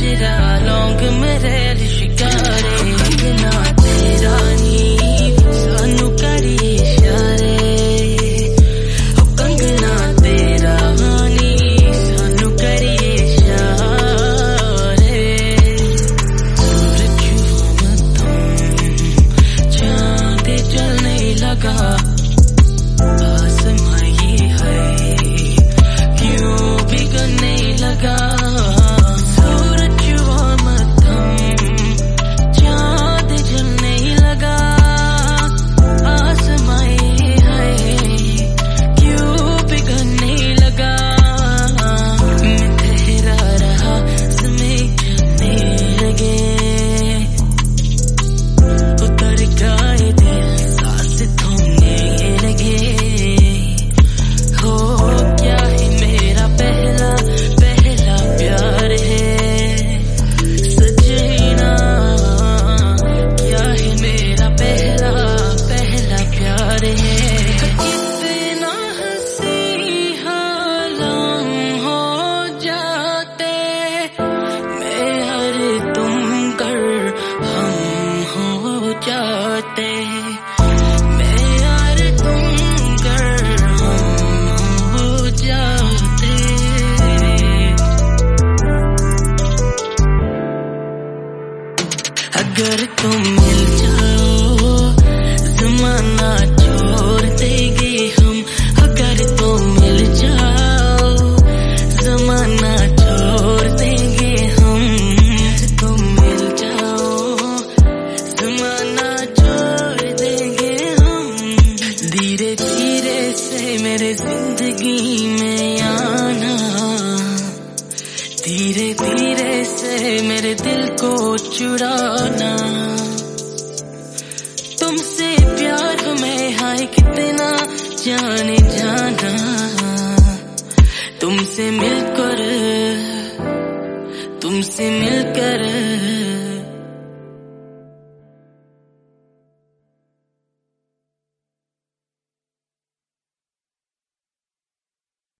तेरा लौंग मेरे शिकारे ना तेरा नी सानू करी इशारे कंगना तेरा नी सानू करी इशारे सूरज मत चांद चलने लगा आसमां ये है क्यों बिगड़ने लगा जाते मैं यार तुम कर हम हो जाते अगर तुम मिल जाओ जमाना छोड़ देंगे हम अगर तुम मिल जाओ जमाना छोड़ देंगे हम तुम मिल जाओ जमाना छोड़ देंगे हम धीरे धीरे से मेरे जिंदगी में आना धीरे धीरे से मेरे दिल को चुराना तुमसे प्यार में हाय कितना जाने जाना तुमसे मिलकर